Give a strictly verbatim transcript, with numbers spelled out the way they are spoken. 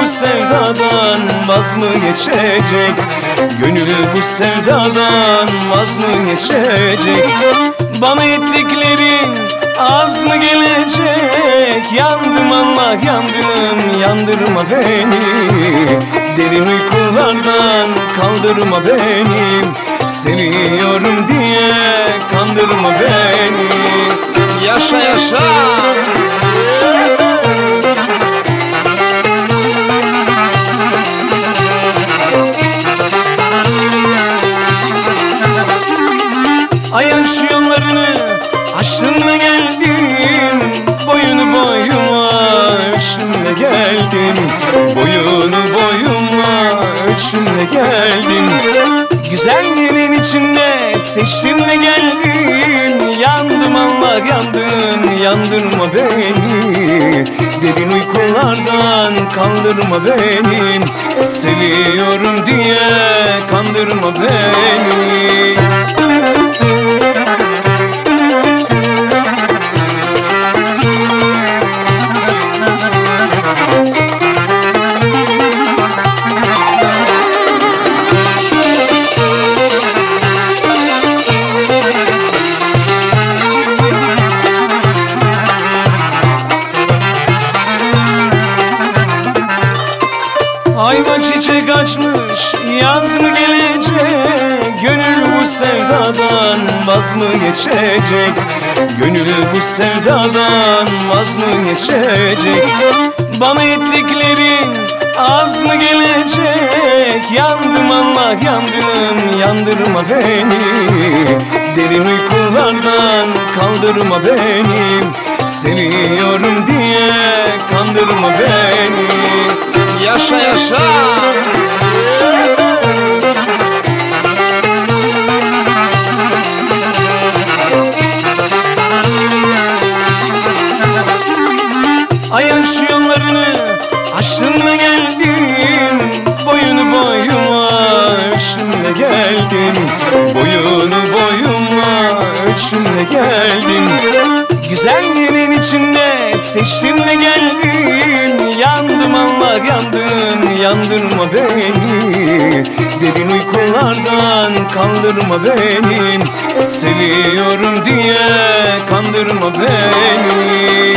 bu sevdadan vaz mı geçecek? Gönül bu sevdadan vaz mı geçecek? Bana ettiklerin az mı gelecek? Yandım Allah yandım, yandırma beni. Derin uykulardan kaldırma beni. Seviyorum diye kandırma beni. Yaşa yaşa. Ayın şu yollarını aşkınla geldim. Boyunu boyuma ölçümle geldim. Boyunu boyuma ölçümle geldim. Güzellerin içinde seçtim de geldim. Yandım Allah yandım, yandırma beni. Derin uykulardan kaldırma beni. Seviyorum diye kandırma beni. Ayva çiçek açmış, yaz mı gelecek? Gönül bu sevdadan vaz mı geçecek? Gönül bu sevdadan vaz mı geçecek? Bana ettiklerin az mı gelecek? Yandım Allah yandım, yandırma beni. Derin uykulardan kaldırma beni. Seviyorum diye kandırma beni. Yaşa yaşa. Ayın şu yollarını aşkınla geldim. Boyunu boyuma ölçümle geldim. Boyunu boyuma ölçümle geldim. Güzellerin içinde seçtim de geldim. Yandım Allah yandım, yandırma beni. Derin uykulardan kaldırma beni. Seviyorum diye kandırma beni.